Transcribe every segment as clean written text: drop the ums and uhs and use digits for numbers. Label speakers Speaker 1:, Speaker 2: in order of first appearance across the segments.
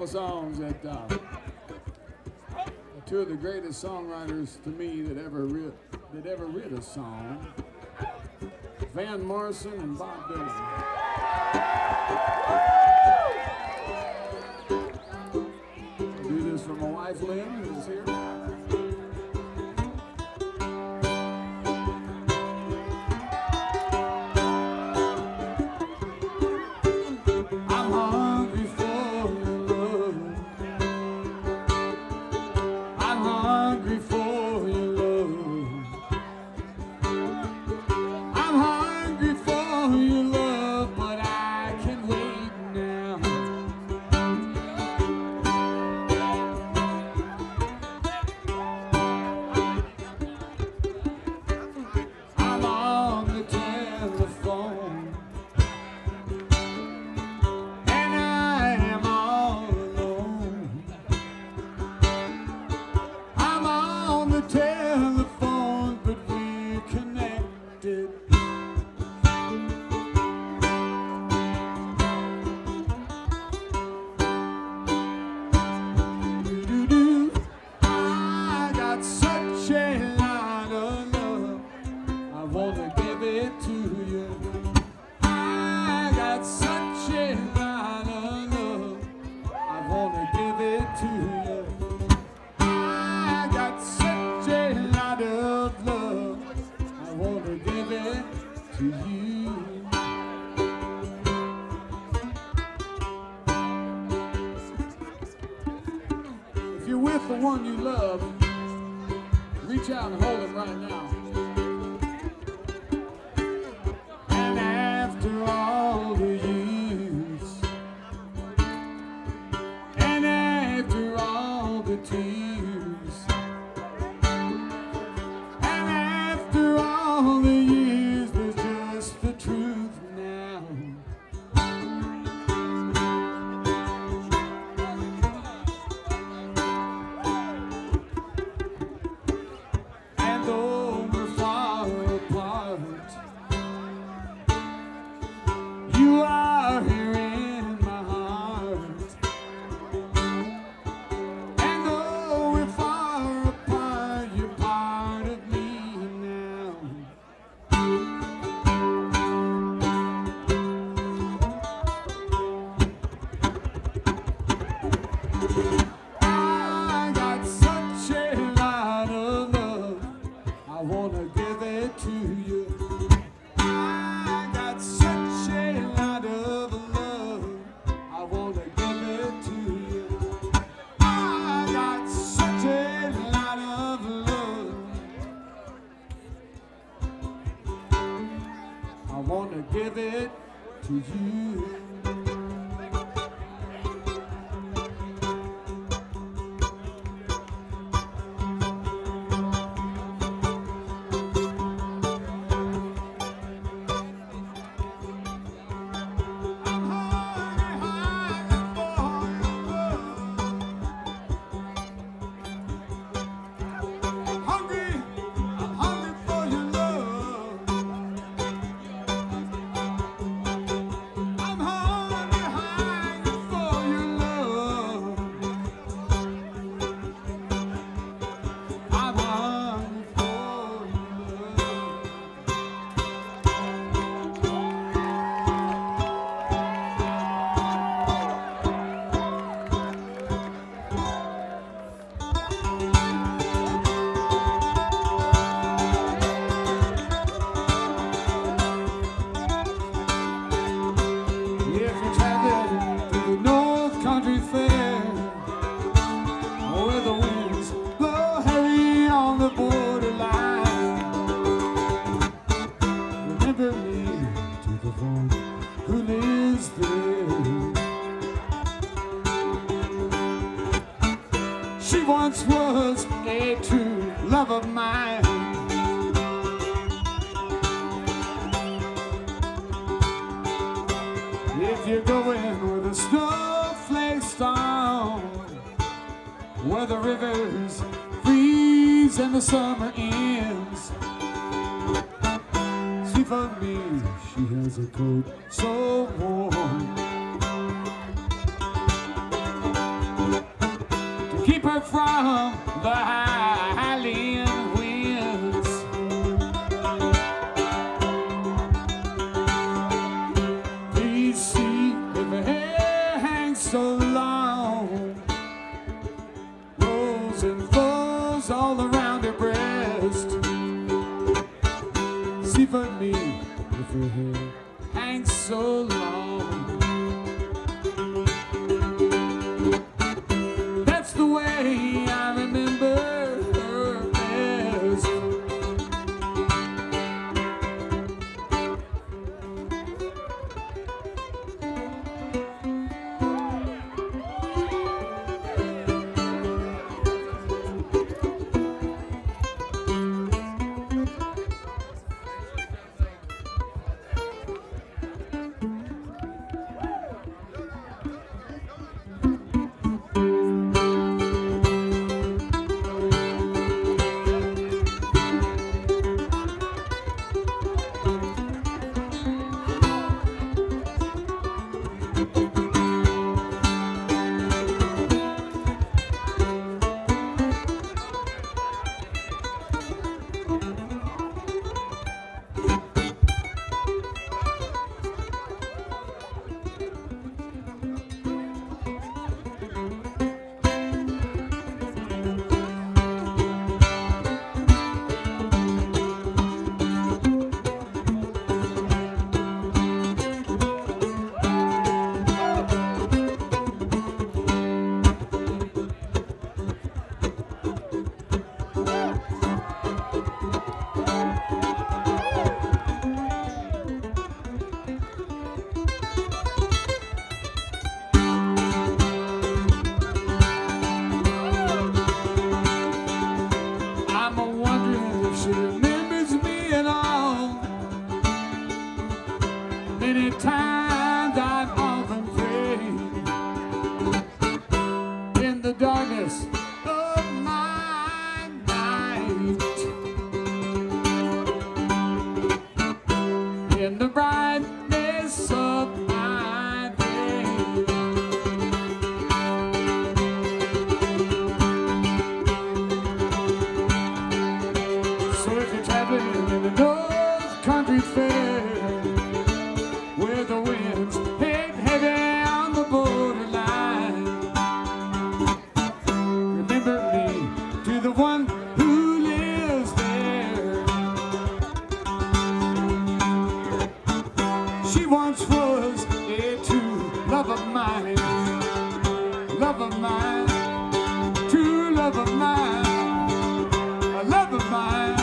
Speaker 1: couple songs that two of the greatest songwriters to me that ever writ a song, Van Morrison and Bob Dylan. I'll do this for my wife Lynn, who's here. The one you love, reach out and hold him right now. And after all the years, and after all the tears, and after all the years, there's just the truth now. Give it to you. Once was a true love of mine. If you're going where the snowflakes storm, where the rivers freeze and the summer ends, see for me, she has a coat so warm. keep her from the howling winds. Please see if her hair hangs so long, rolls and falls all around her breast. See for me if her hair hangs so long. That's the way I remember her best. She remembers me at all. Many times I've often prayed in the darkness of my night, in the brightness of my day. So if you're traveling in the North Country Fair, where the winds hit heavy on the borderline, remember me to the one who lives there. She once was a true love of mine, love of mine, true love of mine, a love of mine.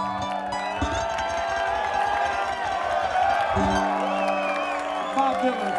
Speaker 1: Bob Dylan.